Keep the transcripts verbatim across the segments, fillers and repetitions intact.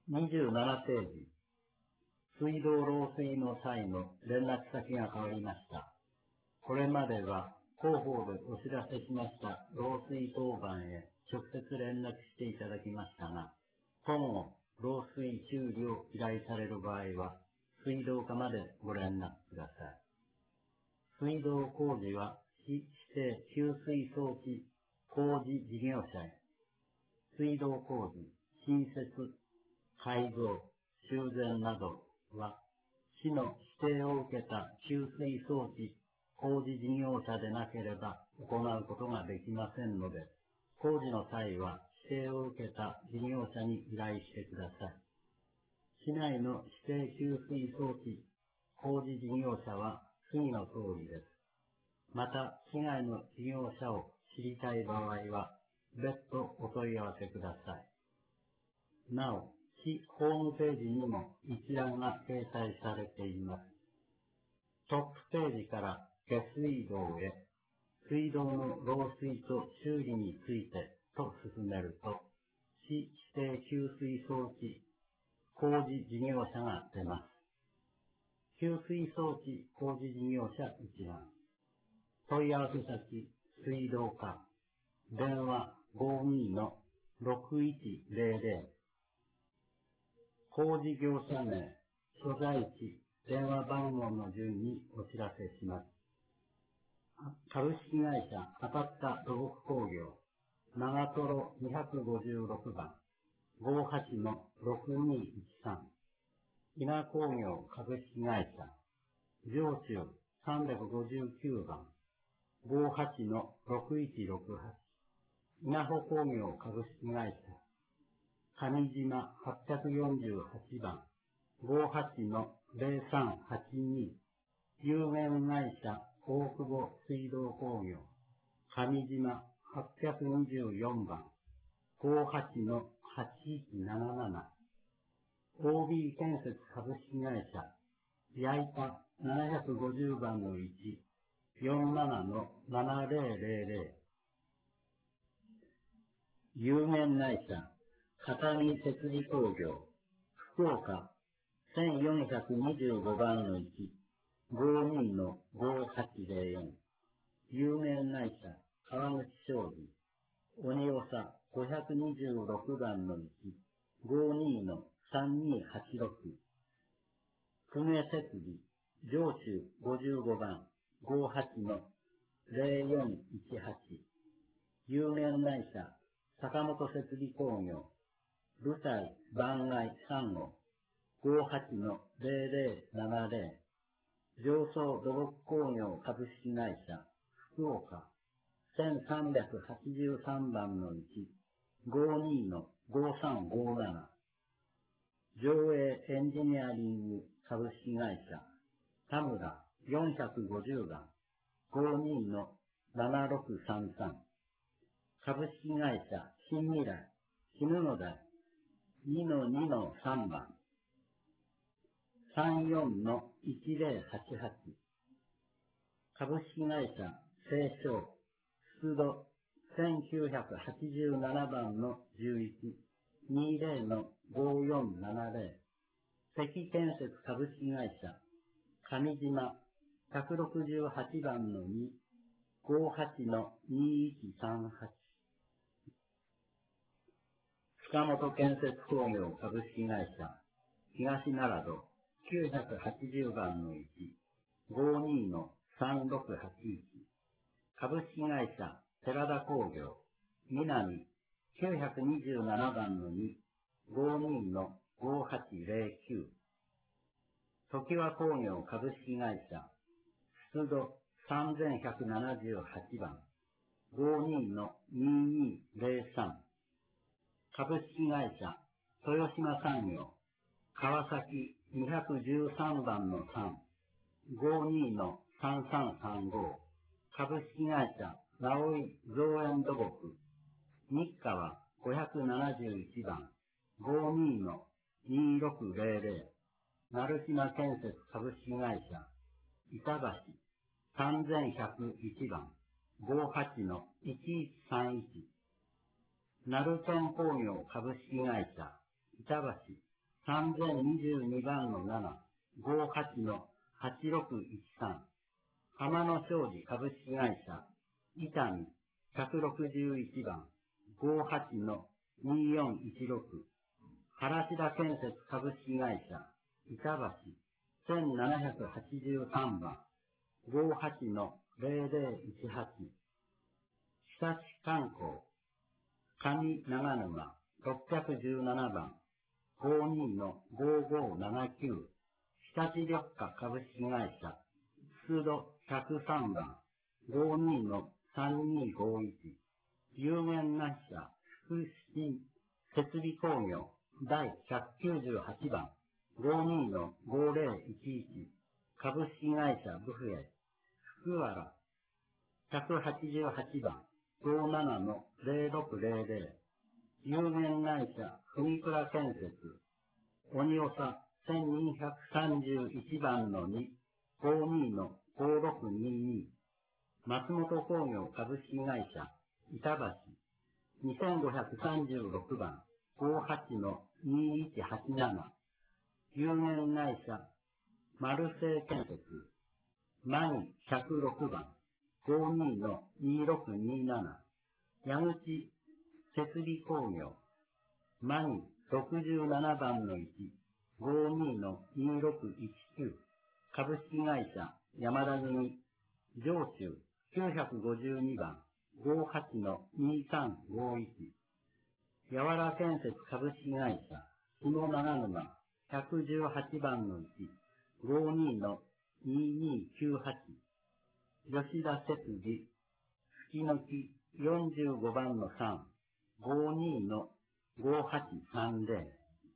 にじゅうななページ。水道漏水の際の連絡先が変わりました。これまでは広報でお知らせしました漏水当番へ直接連絡していただきましたが、今後、漏水修理を依頼される場合は、水道課までご連絡ください。水道工事は市指定給水装置工事事業者へ、水道工事、新設、改造、修繕などは、市の指定を受けた給水装置工事事業者でなければ行うことができませんので、工事の際は指定を受けた事業者に依頼してください。市内の指定給水装置工事事業者は次の通りです。また、市外の事業者を知りたい場合は、別途お問い合わせください。なお、市ホームページにも一覧が掲載されています。トップページから下水道へ、水道の漏水と修理についてと進めると、市指定給水装置工事事業者が出ます。給水装置工事事業者一覧。問い合わせ先、水道課。電話 ごーにーのろくいちゼロゼロ。工事業者名、所在地、電話番号の順にお知らせします。株式会社当たった土木工業、長瀞にひゃくごじゅうろくばん、ごじゅうはちのろくにいちさん。稲工業株式会社、上中さんびゃくごじゅうきゅうばん、ごじゅうはちのろくいちろくはち。稲穂工業株式会社、上島はっぴゃくよんじゅうはちばん、ごじゅうはちのゼロさんはちに。有限会社大久保水道工業、上島はっぴゃくにじゅうよんばん、ごじゅうはちのはちいちなななな。オービー 建設株式会社、矢板ななひゃくごじゅうばんのいち、よんじゅうななのななゼロゼロゼロ。有限会社、片見設備工業、福岡せんよんひゃくにじゅうごばんのいち、ごじゅうにのごーはちゼロよん。有限会社、川口商事、鬼長ごひゃくにじゅうろくばんのいち、ごじゅうにのさんにはちろく。公家設備、上中ごじゅうごばん、ごじゅうはちのゼロよんいちはち。有限会社、坂本設備工業、舞台番外さん号、ごじゅうはちのゼロゼロななゼロ。上層土木工業株式会社、福岡せんさんびゃくはちじゅうさんばんのいち、ごじゅうにのごさんごなな。上映エンジニアリング株式会社、田村よんひゃくごじゅうばん、ごじゅうにのななろくさんさん。株式会社、新未来、絹の台、にのにのさんばん、さんよんのいちゼロはちはち。株式会社、清少、出土せんきゅうひゃくはちじゅうななばんのじゅういち、にゼロのごよんななゼロ。関建設株式会社、上島ひゃくろくじゅうはちばんのに、ごじゅうはちのにいちさんはち。塚本建設工業株式会社、東奈良戸きゅうひゃくはちじゅうばんのいち、ごじゅうにのさんろくはちいち。株式会社、寺田工業、南きゅうひゃくにじゅうななばんのに、ごじゅうにのごはちゼロきゅう。常盤工業株式会社、出土さんぜんひゃくななじゅうはちばん、ごじゅうにのににゼロさん。株式会社、豊島産業、川崎にひゃくじゅうさんばんのさん、ごじゅうにのさんさんさんご。株式会社、直井造園土木、日川ごひゃくななじゅういちばん、ごじゅうにのにろくゼロゼロ。鳴島建設株式会社、板橋さんぜんひゃくいちばん、ごじゅうはちのいちいちさんいち。鳴天工業株式会社、板橋さんぜんにじゅうにばんのなな、ごじゅうはちのはちろくいちさん、浜野商事株式会社、伊丹ひゃくろくじゅういちばん、ごじゅうはちのによんいちろく、原田建設株式会社、板橋せんななひゃくはちじゅうさんばん、ごじゅうはちのぜろぜろいちはち、日立観光、上長沼ろっぴゃくじゅうななばん、ごじゅうにのごごななきゅう、日立緑化株式会社、津戸ひゃくさんばん、ごじゅうにのさんにごいち、有限会社、福祉設備工業、第ひゃくきゅうじゅうはちばん、ごじゅうにのごぜろいちいち、株式会社ブフエ、福原、ひゃくはちじゅうはちばん、ごじゅうななのぜろろくぜろぜろ、有限会社、文倉建設、鬼長せんにひゃくさんじゅういちばんのに、ごじゅうにのごろくにに、松本工業株式会社、板橋、にせんごひゃくさんじゅうろくばん、ごじゅうはちのにいちはちなな、有限会社、マルセイ建設、マニひゃくろくばん、ごじゅうにのにろくになな、矢口設備工業、マニろくじゅうななばんのいち、ごじゅうにのにろくいちきゅう、株式会社、山田組、上州きゅうひゃくごじゅうにばん、ごじゅうはちのにさんごいち、やわら建設株式会社、下長沼ひゃくじゅうはちばんのいち、ごじゅうにのににきゅうはち、吉田設備、月の木よんじゅうごばんのさん、ごじゅうにのごはちさんぜろ、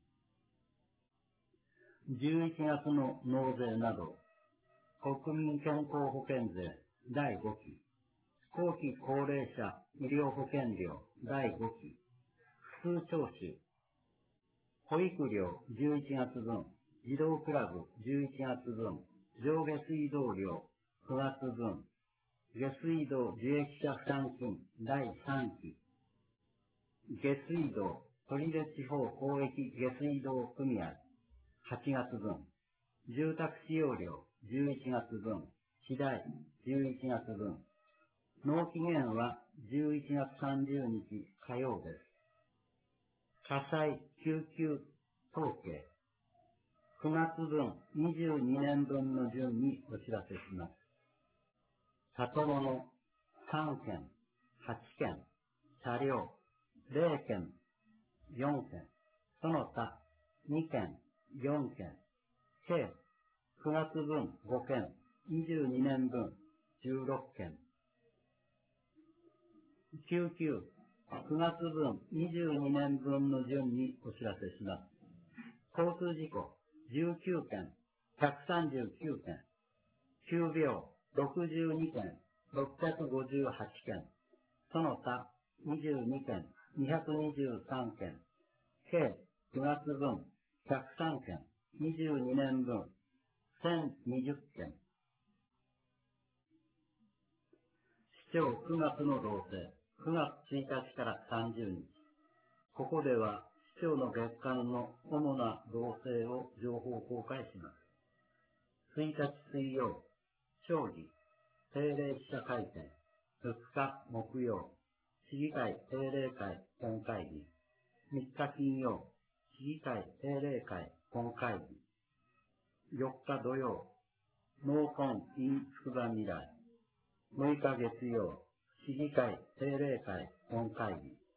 じゅういちがつの納税など、国民健康保険税だいごき、後期高齢者医療保険料だいごき、普通徴収、保育料じゅういちがつぶん、児童クラブじゅういちがつぶん、上下水道料くがつぶん、下水道受益者負担金だいさんき、下水道取手地方広域下水道組合はちがつぶん、住宅使用料じゅういちがつぶん、次第じゅういちがつぶん、納期限はじゅういちがつさんじゅうにち火曜です。火災救急統計くがつぶんにじゅうにねんぶんの順にお知らせします。里物さんけん、はちけん、車両ぜろけん、よんけん、その他にけん、よんけん、計くがつぶんごけん、にじゅうにねんぶんじゅうろっけん、救急くがつぶんにじゅうにねんぶんの順にお知らせします。交通事故じゅうきゅうけん、ひゃくさんじゅうきゅうけん、急病ろくじゅうにけん、ろっぴゃくごじゅうはちけん、その他にじゅうにけん、にひゃくにじゅうさんけん、計くがつぶんひゃくさんけん、にじゅうにねんぶんせんにじゅっけん。市長くがつの動静、くがつついたちからさんじゅうにち。ここでは市長の月間の主な動静を情報公開します。ついたち水曜、町議定例記者会見、ふつか木曜、市議会定例会本会議、みっか金曜、市議会定例会本会議、よっか土曜、農根 in つくばみらい、むいか月曜、市議会定例会本会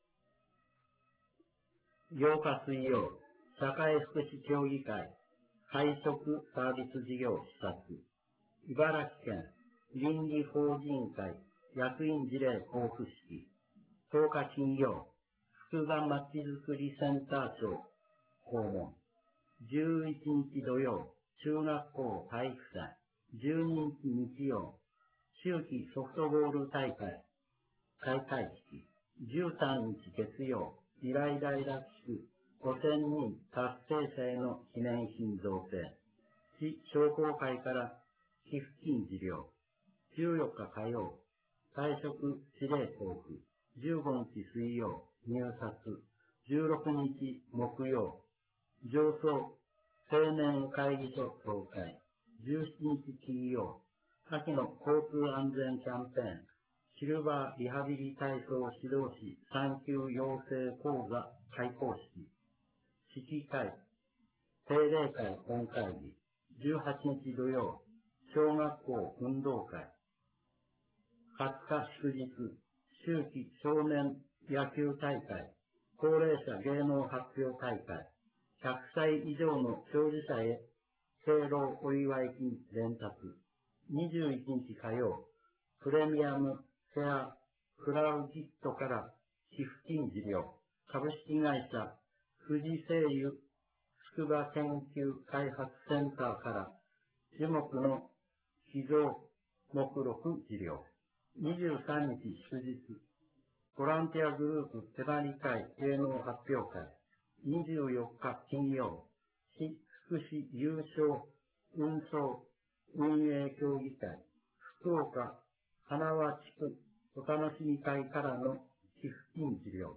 議、ようか水曜、社会福祉協議会配食サービス事業視察、茨城県倫理法人会役員事例交付式、とおか金曜、つくばまちづくりセンター長訪問、じゅういちにち土曜、中学校体育祭、じゅうににち日曜、秋季ソフトボール大会開会式、じゅうさんにち月曜、依頼大学地区ごせんにん達成者への記念品贈呈、市商工会から寄付金事業、じゅうよっか火曜、退職指令交付、じゅうごにち水曜、入札、じゅうろくにち木曜、 上層青年会議所総会、じゅうしちにち金曜、秋の交通安全キャンペーン、シルバーリハビリ体操指導士さん級養成講座開講式、式会、定例会本会議、じゅうはちにち土曜、小学校運動会、はつか祝日、秋季少年野球大会、高齢者芸能発表大会、ひゃくさい以上の長寿者へ敬老お祝い金伝達、にじゅういちにち火曜、プレミアムフェアクラウジットから寄付金事業、株式会社富士製油筑波研究開発センターから樹木の寄贈目録事業、にじゅうさんにち祝日、ボランティアグループ手張り会芸能発表会、にじゅうよっか金曜、市福祉有償運送運営協議会、福岡花輪地区お楽しみ会からの寄付金事業、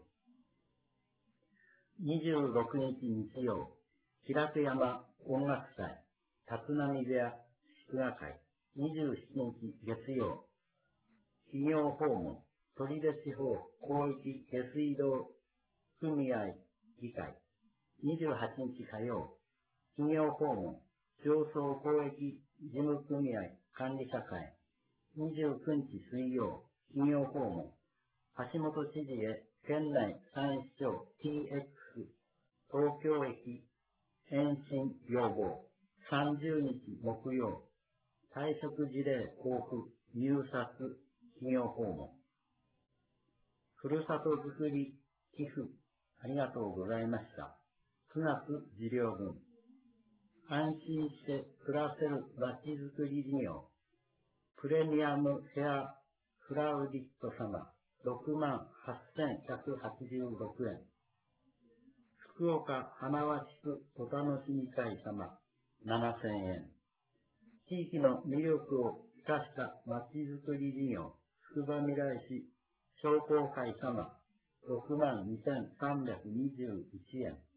にじゅうろくにち日曜、平手山音楽祭、立浪部屋祝賀会、にじゅうしちにち月曜、企業訪問、取手地方広域下水道組合議会、にじゅうはちにち火曜、企業訪問、上層広域事務組合管理者会、にじゅうくにち水曜、企業訪問、橋本知事へ県内三市町 ティーエックス 東京駅延伸要望、さんじゅうにち木曜、退職事例交付入札企業訪問、ふるさとづくり寄付ありがとうございました。くがつ事業分、安心して暮らせるまちづくり事業、プレミアムフェアクラウディット様ろくまんはっせんひゃくはちじゅうろくえん、福岡花輪地区お楽しみ会様ななせんえん、地域の魅力を生かしたまちづくり事業、つくばみらい市商工会様ろくまんにせんさんびゃくにじゅういちえん、